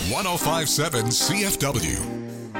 1057 CFW.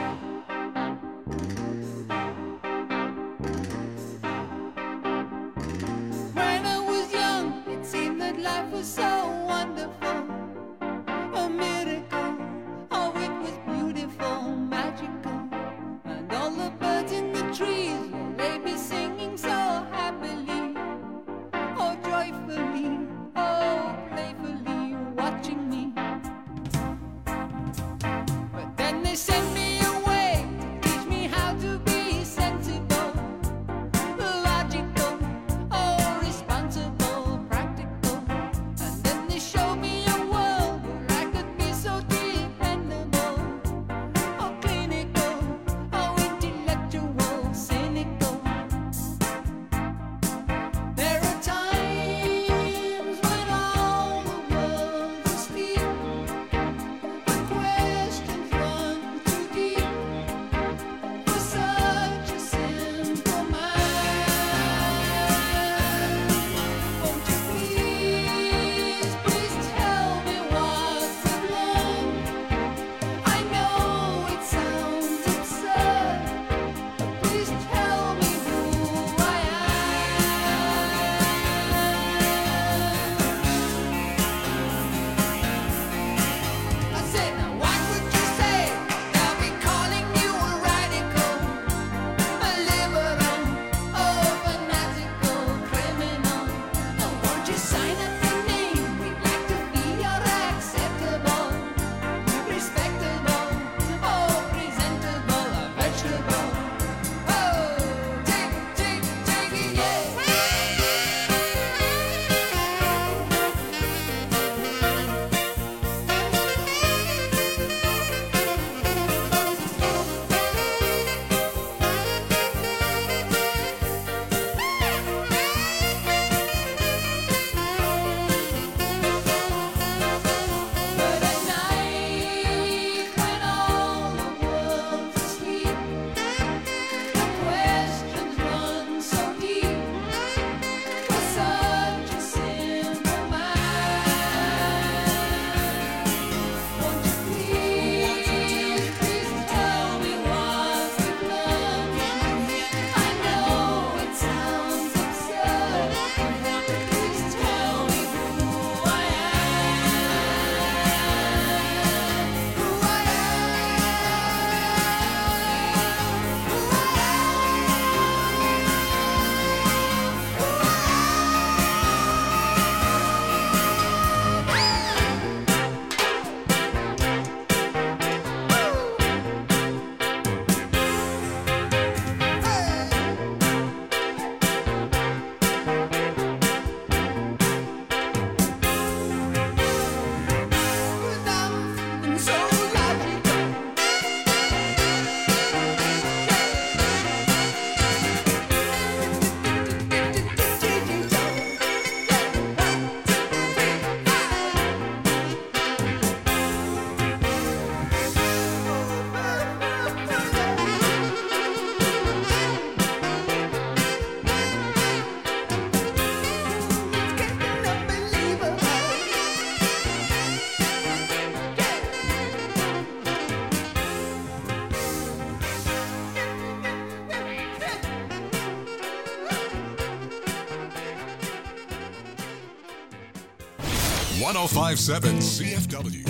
#1057 CFW.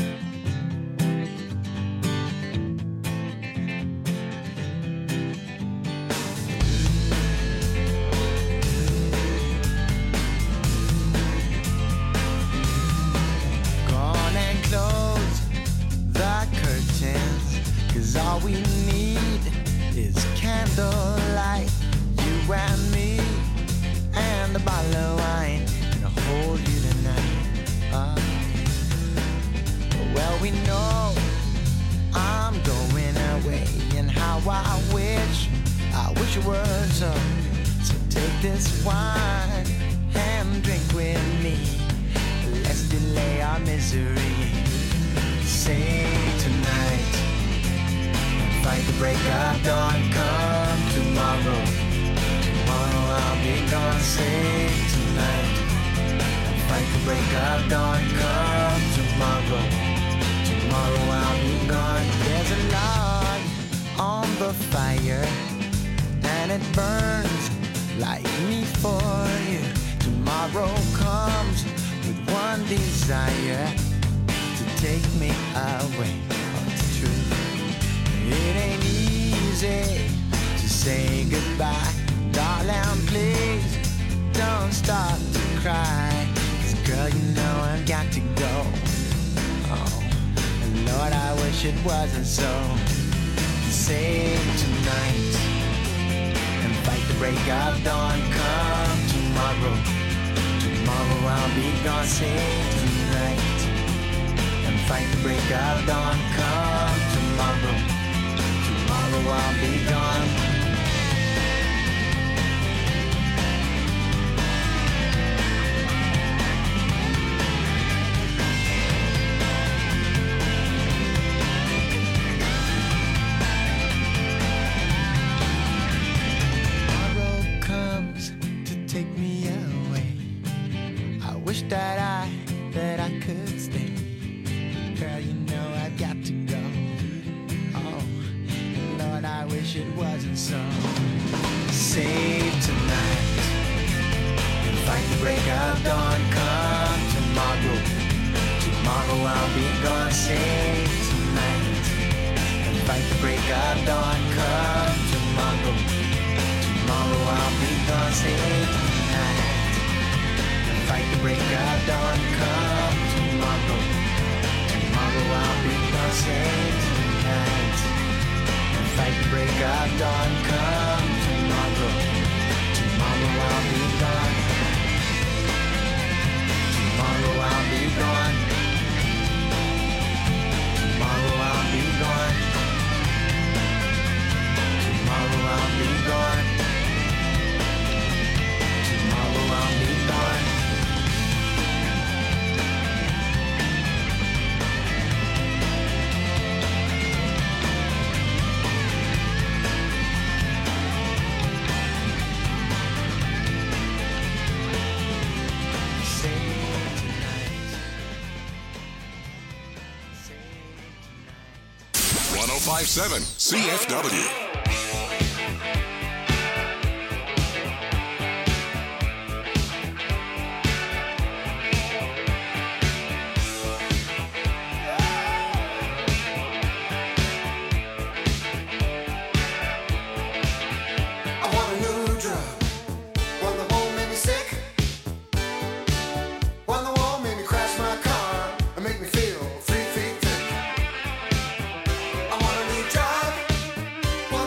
Gone and close the curtains, 'cause all we need is candlelight. You and me and a bottle of wine, and I'll hold you tonight. Well, we know I'm going away, and how I wish it were so. So take this wine and drink with me. Let's delay our misery. Sing tonight and fight the break of dawn. Come tomorrow, tomorrow I'll be gone. Sing tonight and fight the break of dawn. Come tomorrow, tomorrow I'll a fire and it burns like me for you. Tomorrow comes with one desire to take me away. Oh, it's true. It ain't easy to say goodbye. Darling, please don't start to cry. 'Cause girl, you know I've got to go. Oh, and Lord, I wish it wasn't so. Save tonight and fight the break of dawn. Come tomorrow, tomorrow I'll be gone. Save tonight and fight the break of dawn. Come tomorrow, tomorrow I'll be gone. That I could stay. Girl, you know I've got to go. Oh, Lord, I wish it wasn't so. Save tonight and fight the break of dawn. Come tomorrow, tomorrow I'll be gone. Save tonight and fight the break of dawn. Come tomorrow, tomorrow I'll be gone. Save tonight. Fight the break of dawn, come tomorrow. Tomorrow I'll be gone, save tonight. Fight the break of dawn, come tomorrow. Tomorrow I'll be gone. Tomorrow I'll be gone. Tomorrow I'll be gone. Tomorrow I'll be gone. Tomorrow I'll be gone. .105.7 CFW. One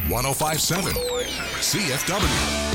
105.7 CFW.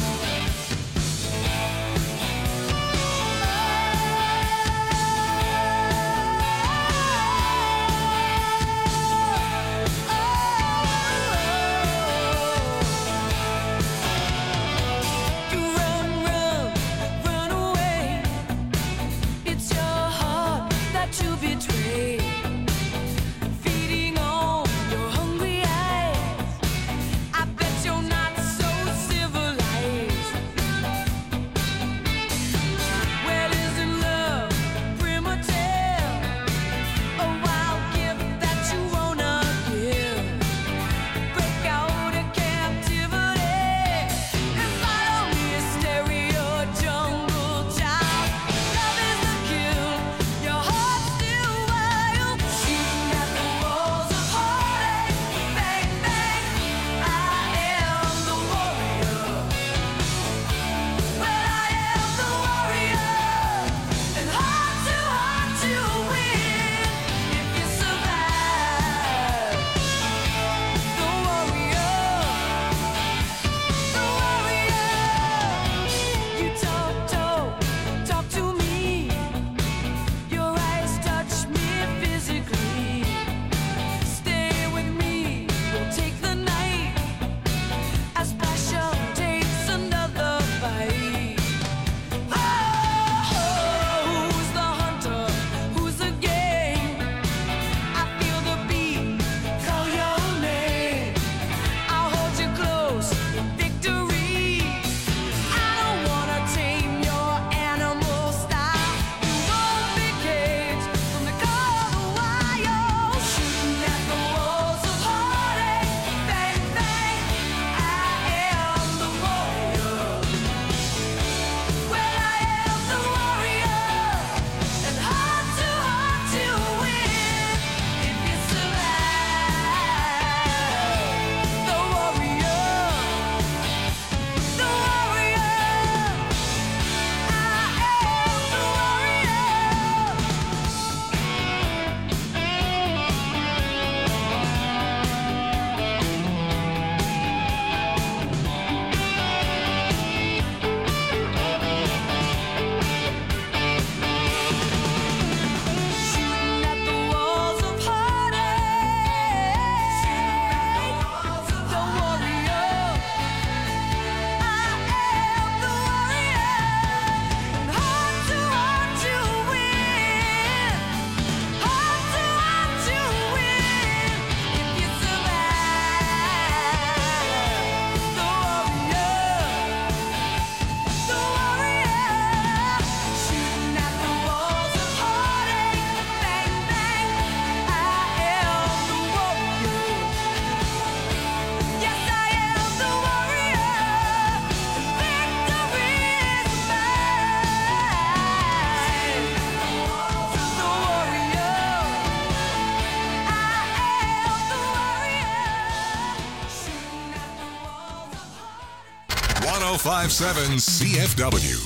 .105.7 CFW.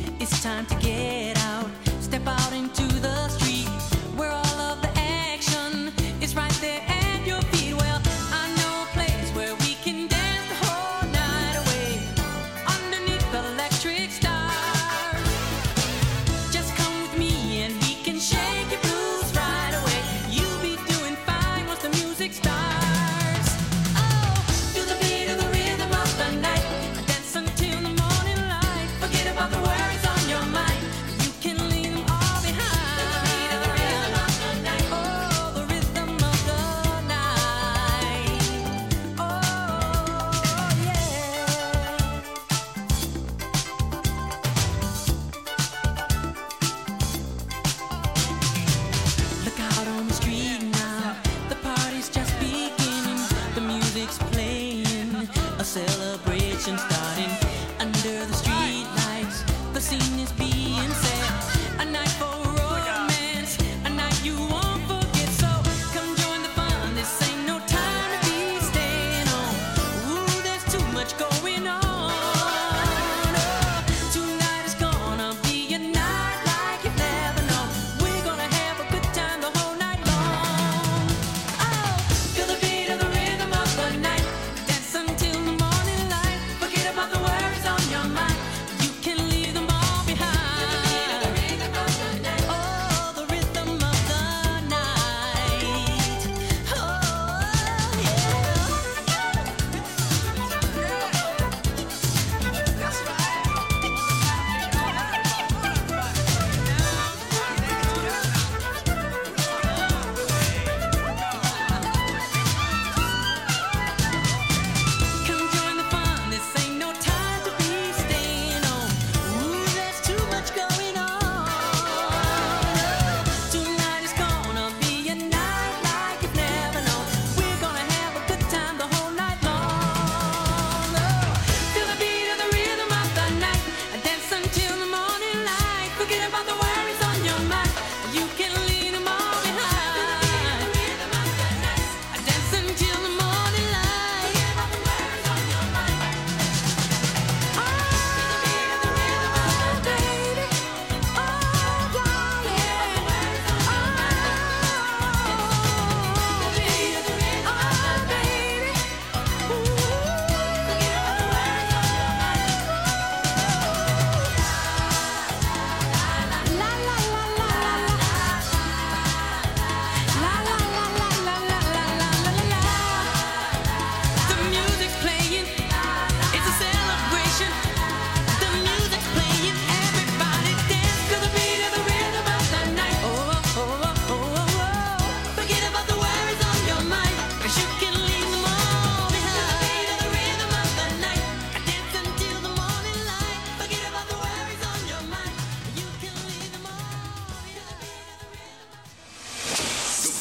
Step out into the street where all of the action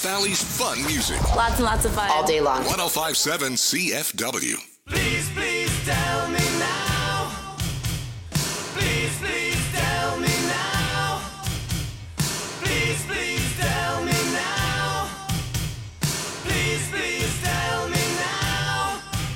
Valley's fun music. Lots and lots of fun. All day long. 1057 CFW. Please, please tell me now. Please, please tell me now. Please, please tell me now. Please, please tell me now.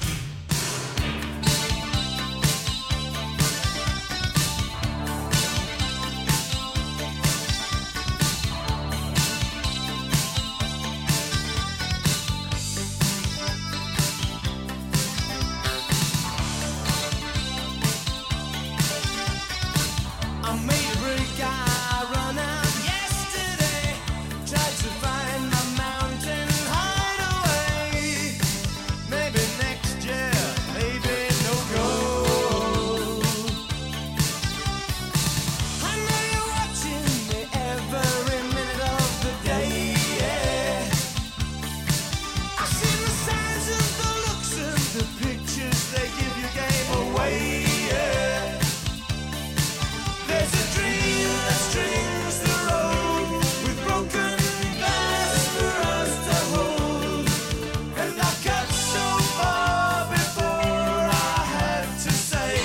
I made a break, I run out yesterday. Tried to find my mountain hideaway. Maybe next year, maybe no go. I know you're watching me every minute of the day. Yeah. I've seen the signs and the looks and the pictures they give you gave away. Yeah. There's a dream that strings the road with broken glass for us to hold. And I got so far before I had to say,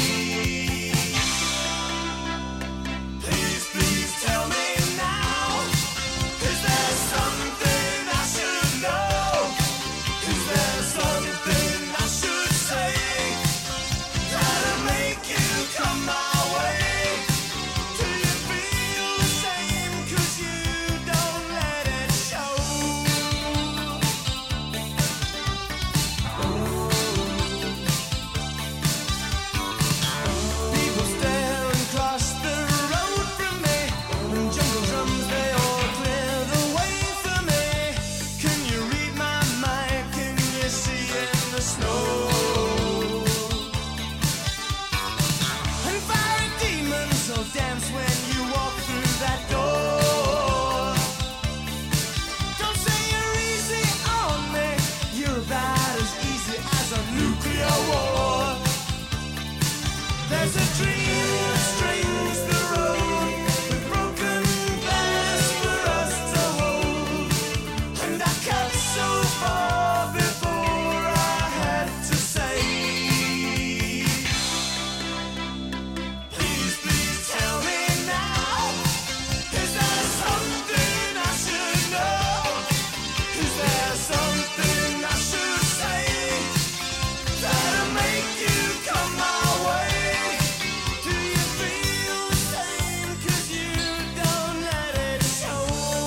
please, please tell me now. Is there something I should know? Is there something I should say that'll make you come my way? Do you feel the same? 'Cause you don't let it show. People stare and cross the road from me, and jungle drums they all clear the way for me. Can you read my mind? Can you see in the snow? And fiery demons will dance when you walk through that door. Don't say you're easy on me. You're about as easy as a nuclear war. There's a dream that strings the road with broken glass for us to hold. And I cut so far before I had to say, please, please tell me now. Is there something I should know? Is there something I should say that'll make you come my way? Do you feel the same? 'Cause you don't let it show.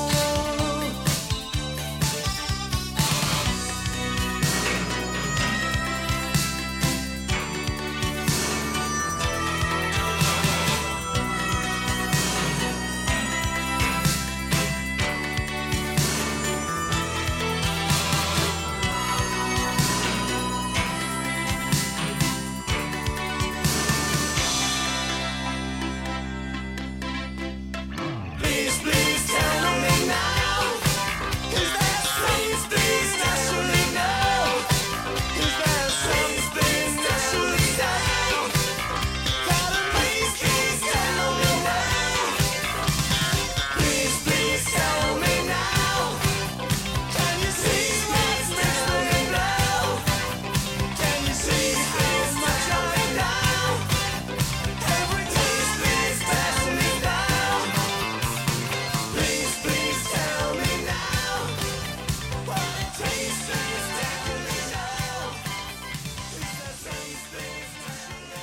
Please, please tell me now. Is there something I should know? Is there something I should say that'll make you tell me now? Please, please tell me now. Can you see what's missing now? Can you see how much I know? Every taste, please pass me down. Please, please tell me now. What it tastes is definitely now. Is there something I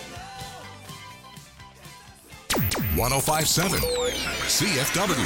should know? 1057 CFW.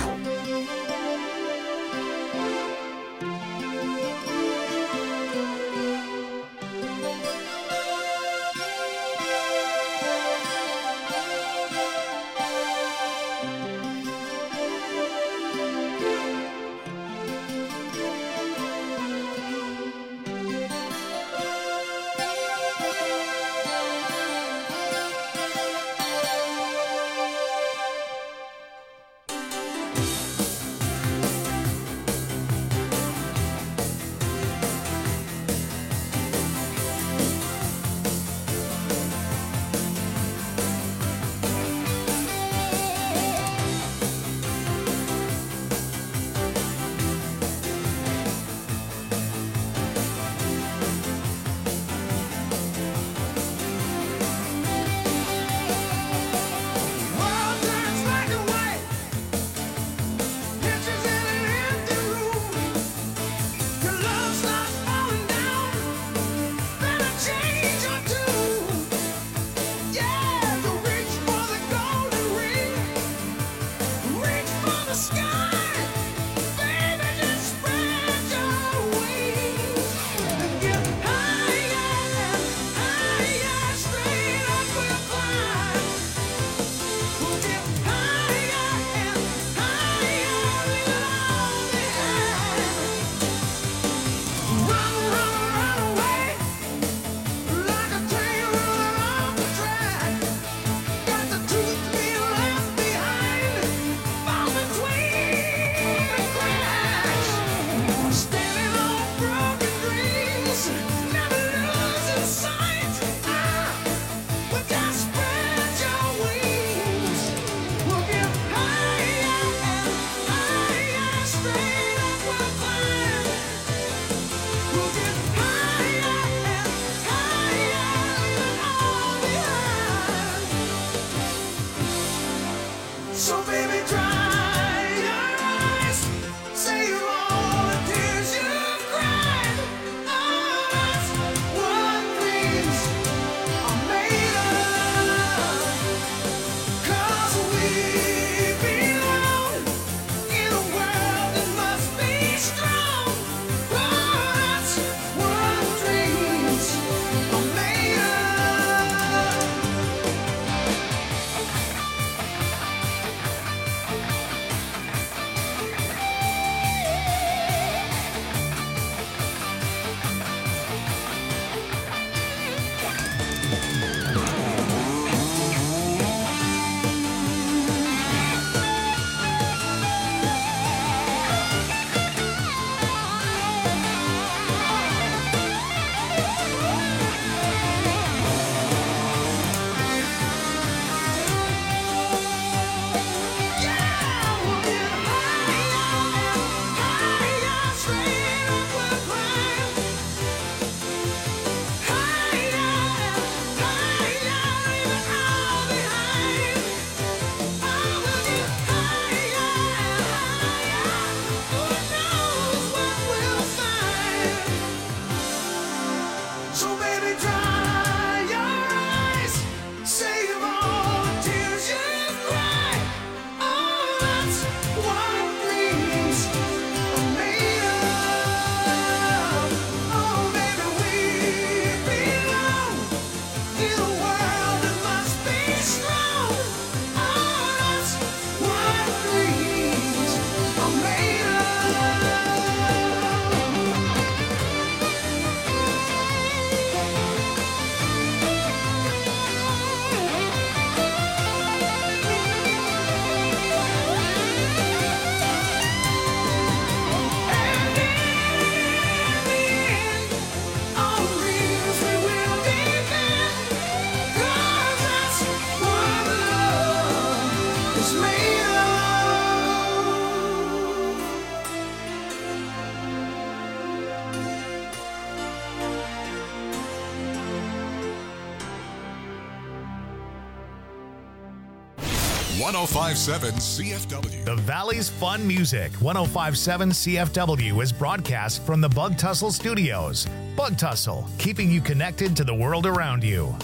1057 CFW. The Valley's Fun Music, 1057 CFW, is broadcast from the Bug Tussle Studios. Bug Tussle, keeping you connected to the world around you.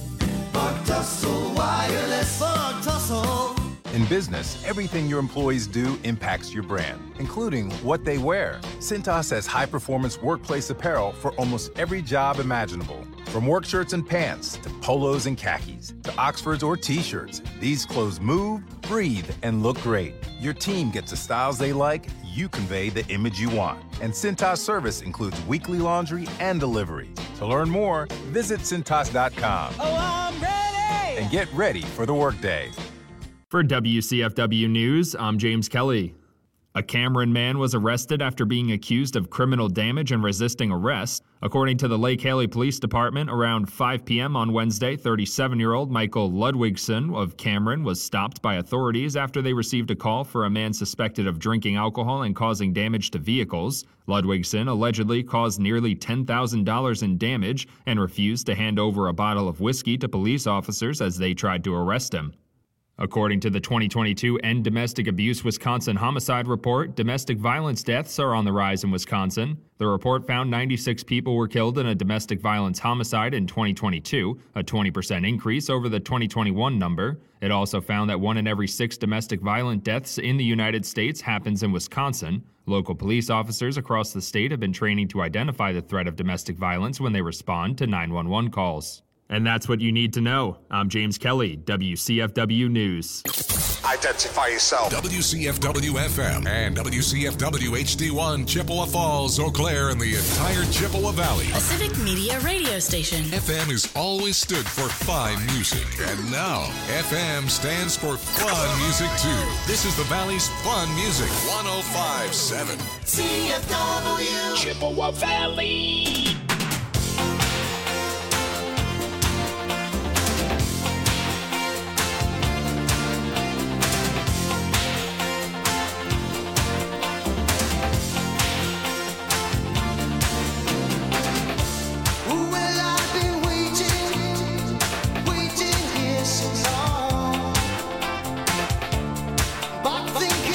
Bug Tussle Wireless. Bug Tussle. In business, everything your employees do impacts your brand, including what they wear. Cintas has high-performance workplace apparel for almost every job imaginable. From work shirts and pants, to polos and khakis, to Oxfords or T-shirts, these clothes move, breathe, and look great. Your team gets the styles they like, you convey the image you want. And Cintas service includes weekly laundry and delivery. To learn more, visit Cintas.com. Oh, I'm ready! And get ready for the workday. For WCFW News, I'm James Kelly. A Cameron man was arrested after being accused of criminal damage and resisting arrest. According to the Lake Haley Police Department, around 5 p.m. on Wednesday, 37-year-old Michael Ludwigson of Cameron was stopped by authorities after they received a call for a man suspected of drinking alcohol and causing damage to vehicles. Ludwigson allegedly caused nearly $10,000 in damage and refused to hand over a bottle of whiskey to police officers as they tried to arrest him. According to the 2022 End Domestic Abuse Wisconsin Homicide Report, domestic violence deaths are on the rise in Wisconsin. The report found 96 people were killed in a domestic violence homicide in 2022, a 20% increase over the 2021 number. It also found that 1 in every 6 domestic violent deaths in the United States happens in Wisconsin. Local police officers across the state have been training to identify the threat of domestic violence when they respond to 911 calls. And that's what you need to know. I'm James Kelly, WCFW News. Identify yourself. WCFW-FM and WCFW HD1, Chippewa Falls, Eau Claire, and the entire Chippewa Valley. A civic media radio station. FM has always stood for fine music. And now, FM stands for fun music, too. This is the Valley's Fun Music, 1057. CFW. Chippewa Valley.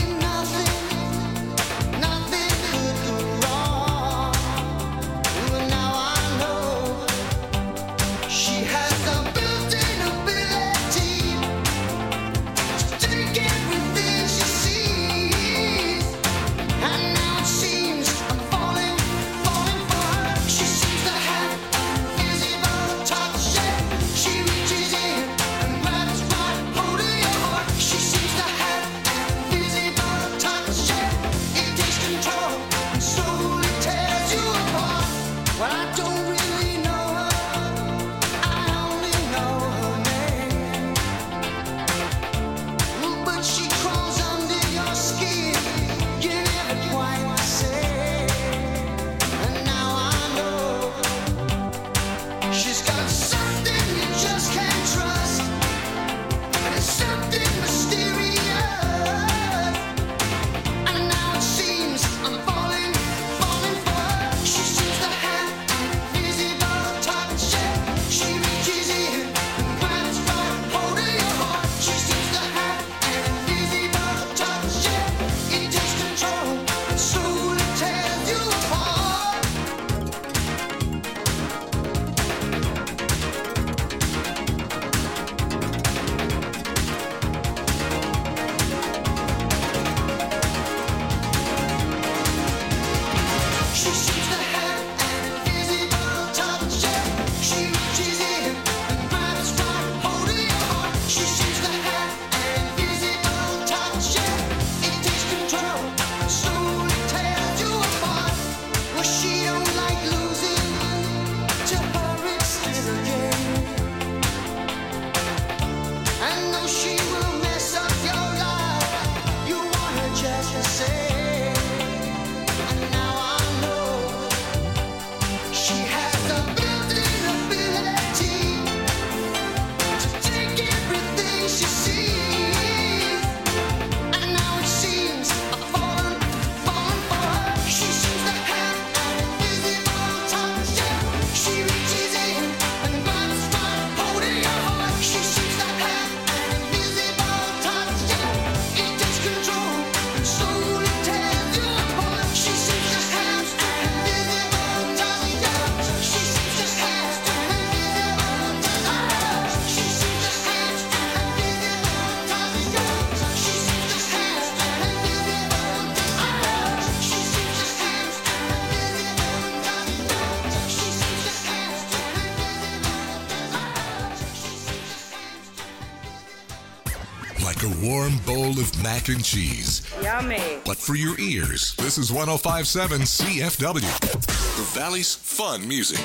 Nothing could go wrong. like a warm bowl of mac and cheese. Yummy. But for your ears, this is 105.7 CFW, the Valley's fun music.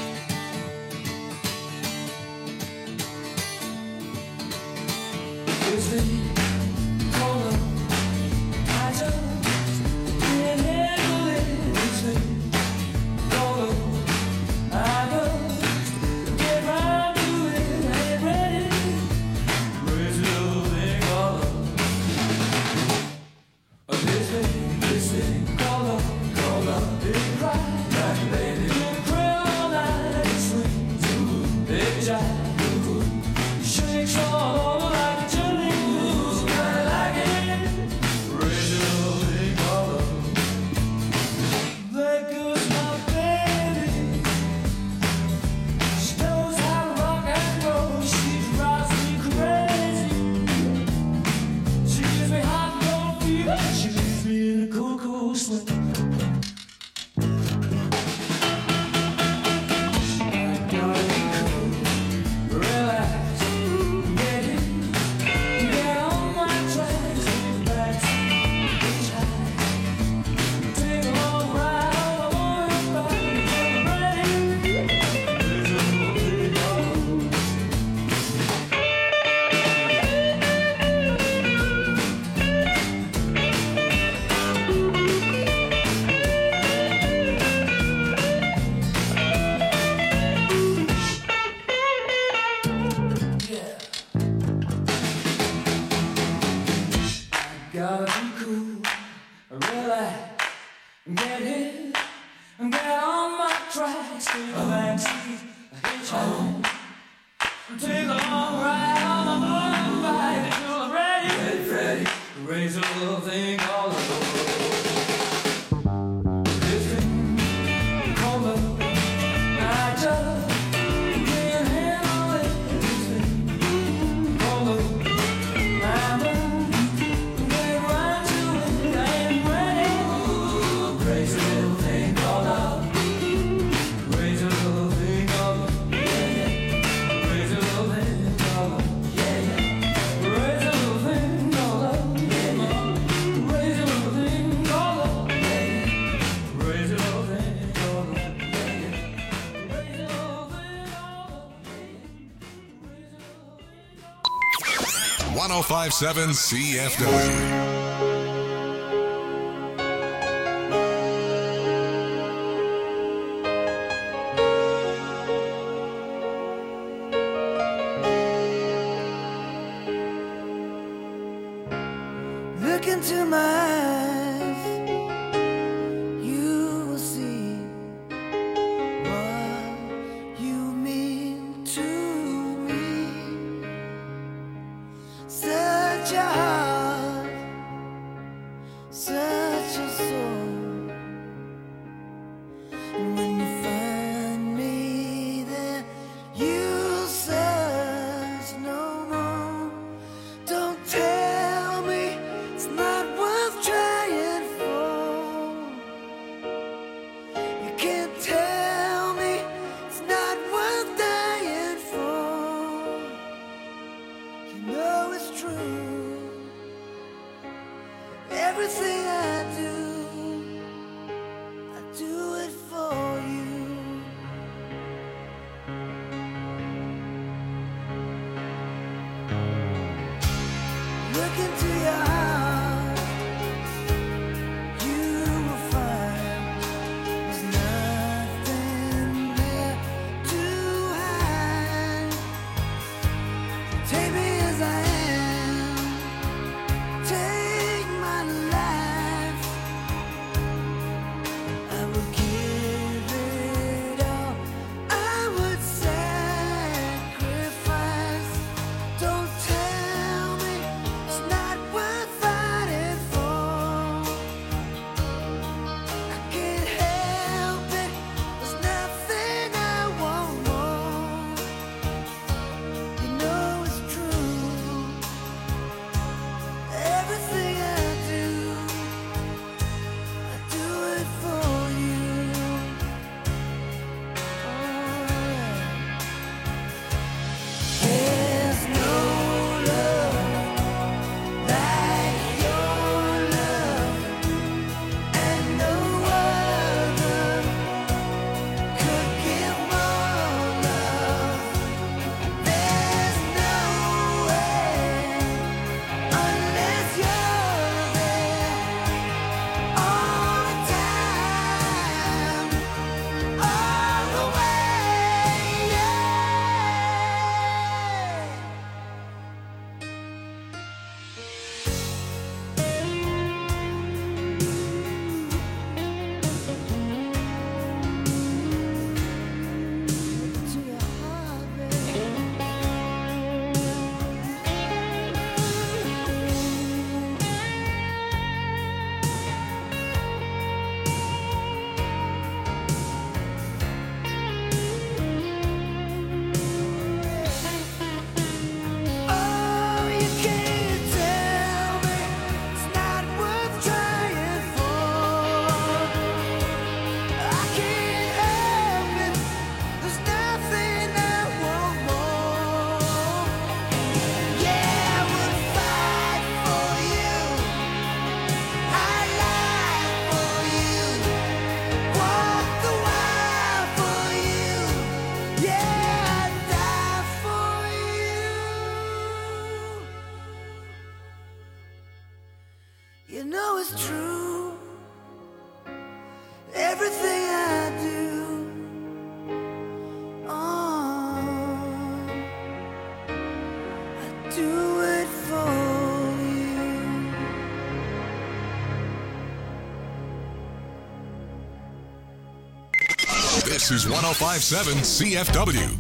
.5.7 CFW. Look into my eyes, you will see what you mean to me. Such a heart, such a soul. And when you find me there, you'll search no more. Don't tell me it's not worth trying for. You can't tell me it's not worth dying for. You know it's true. Everything I do it for you. Look into your heart, you will find there's nothing there to hide. Take me as I am, take my life. I would give it all, I would sacrifice. Don't tell me it's not worth This is 105.7 CFW.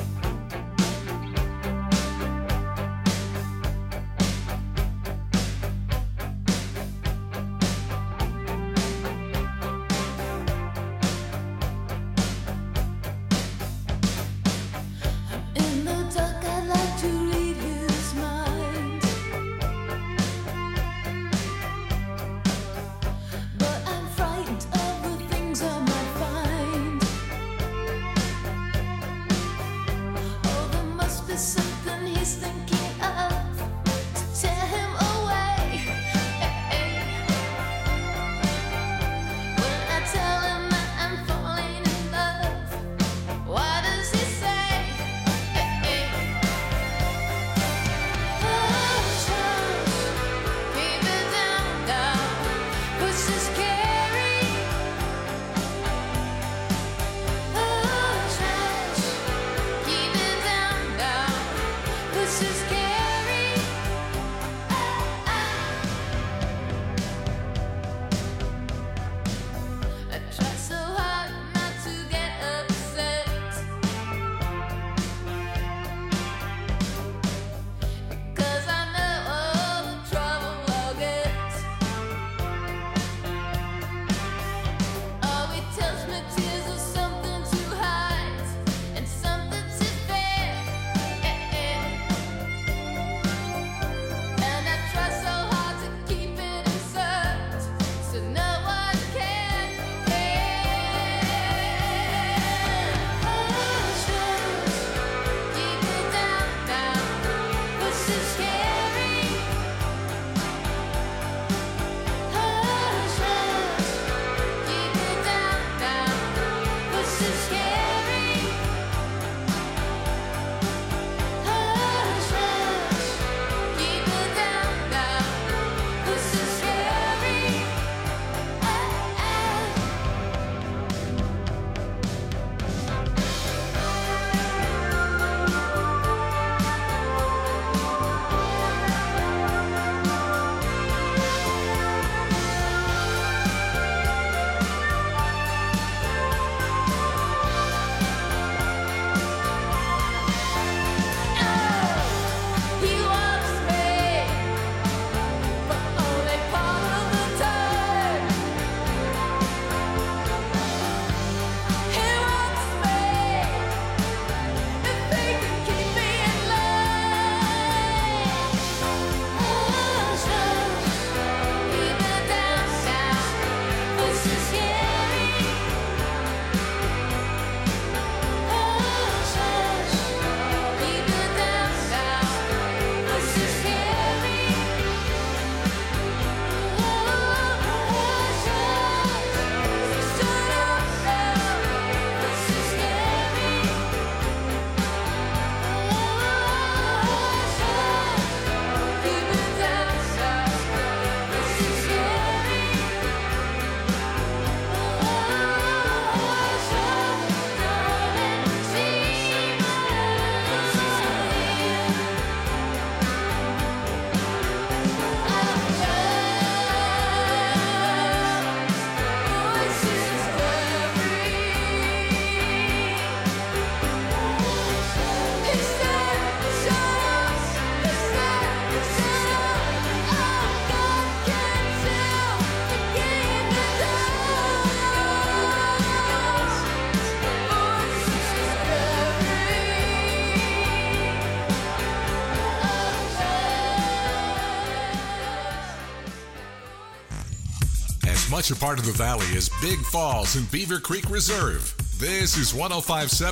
Much a part of the valley is Big Falls and Beaver Creek Reserve. This is 105.7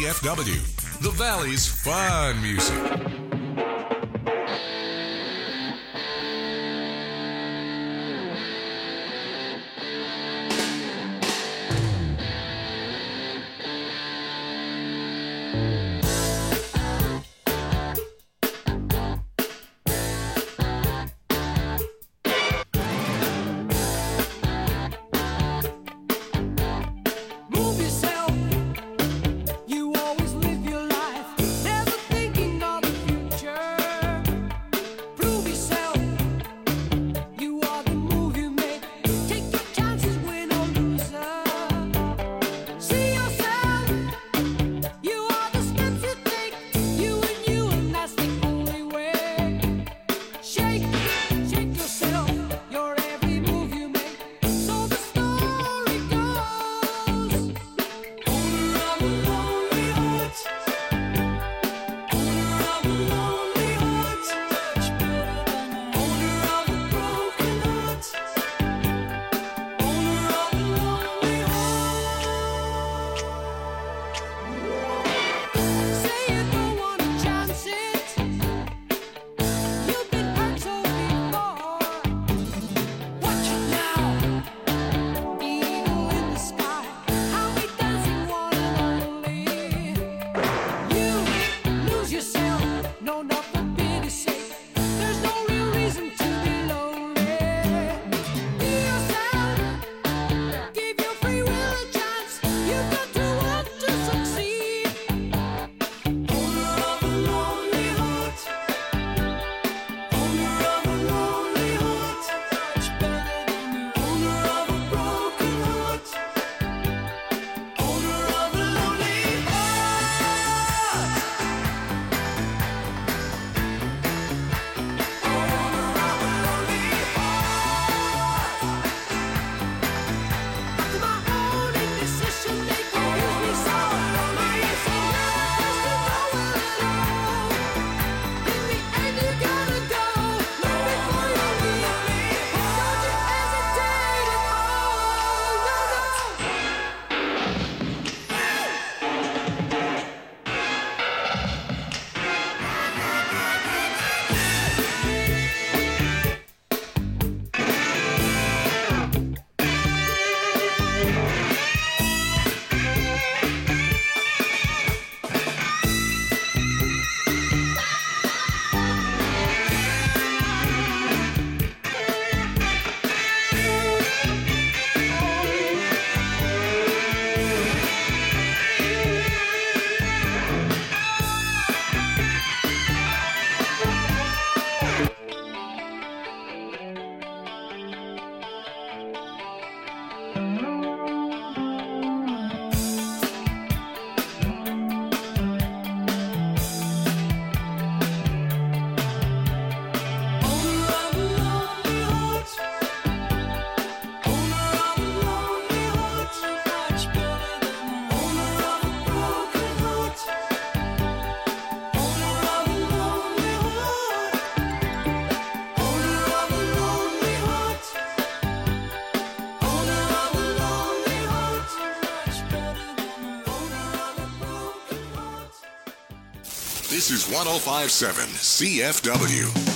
CFW, the Valley's fun music. See yourself. This is 105.7 CFW.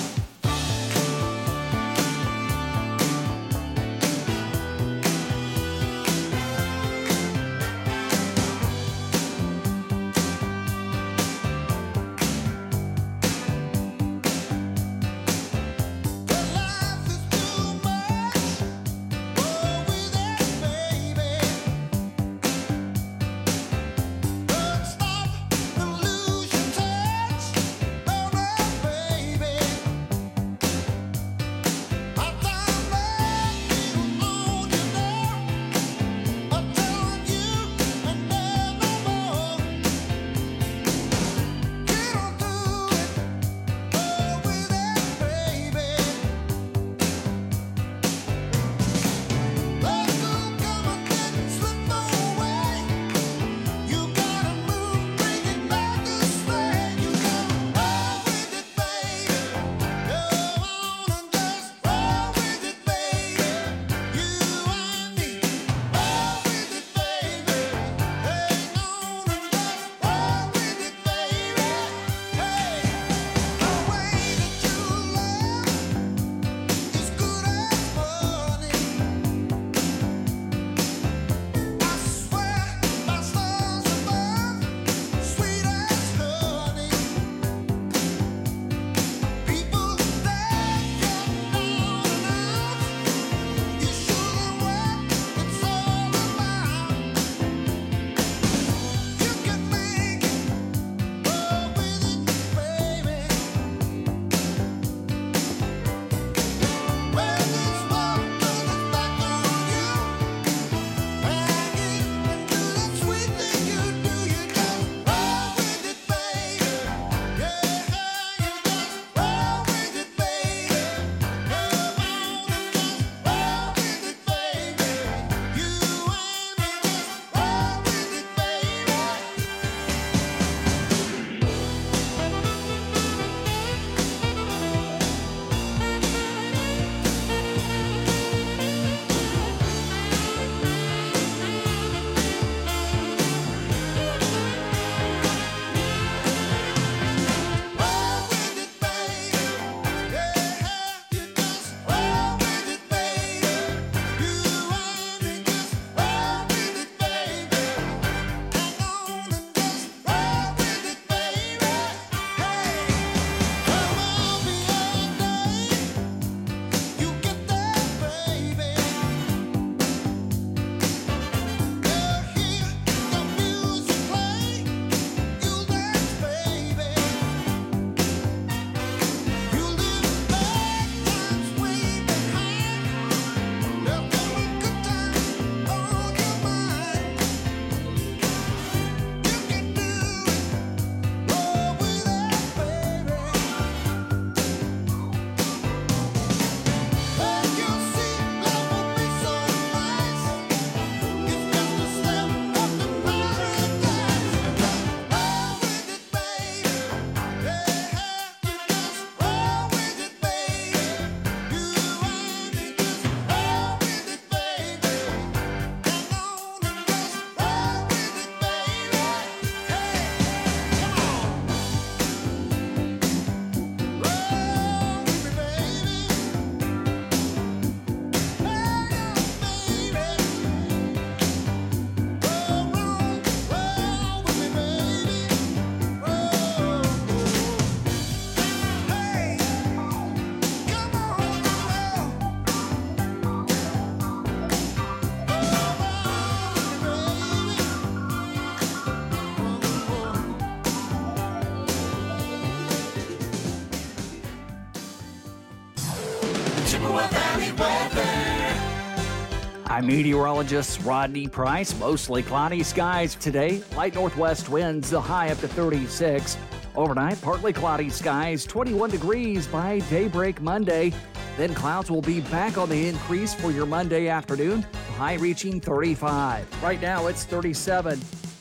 I'm meteorologist Rodney Price. Mostly cloudy skies today. Light northwest winds, the high up to 36. Overnight, partly cloudy skies, 21 degrees by daybreak Monday. Then clouds will be back on the increase for your Monday afternoon, high reaching 35. Right now, it's 37.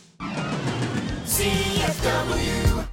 CFW.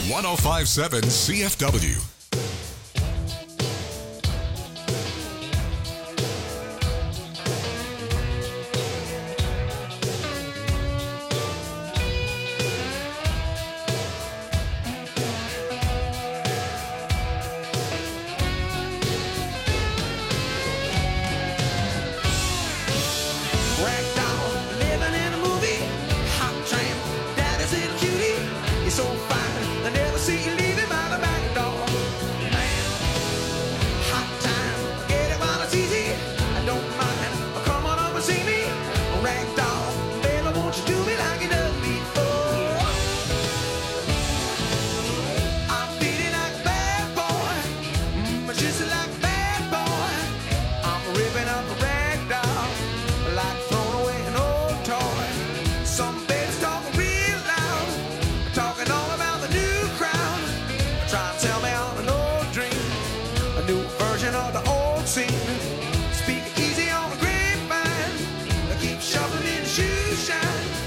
1057 CFW. Speak easy on the grapevine. Keep shuffling in the shoe shine.